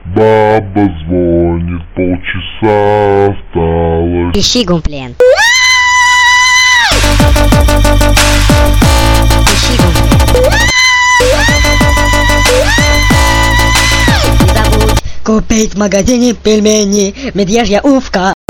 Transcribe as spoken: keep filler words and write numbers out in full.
Баба звонит, полчаса осталось. Ищи гумплен. Ищи гумплен. Не забудь купить в магазине пельмени, медвежья увка.